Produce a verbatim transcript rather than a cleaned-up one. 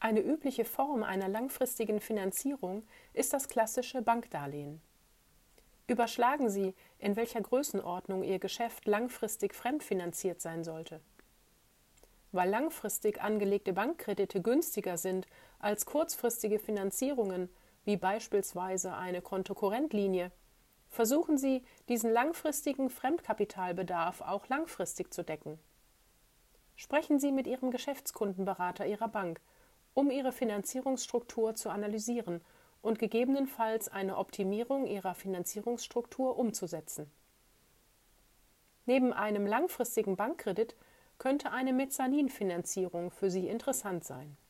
Eine übliche Form einer langfristigen Finanzierung ist das klassische Bankdarlehen. Überschlagen Sie, in welcher Größenordnung Ihr Geschäft langfristig fremdfinanziert sein sollte. Weil langfristig angelegte Bankkredite günstiger sind als kurzfristige Finanzierungen, wie beispielsweise eine Kontokorrentlinie, versuchen Sie, diesen langfristigen Fremdkapitalbedarf auch langfristig zu decken. Sprechen Sie mit Ihrem Geschäftskundenberater Ihrer Bank, um Ihre Finanzierungsstruktur zu analysieren und gegebenenfalls eine Optimierung Ihrer Finanzierungsstruktur umzusetzen. Neben einem langfristigen Bankkredit könnte eine Mezzaninfinanzierung für Sie interessant sein.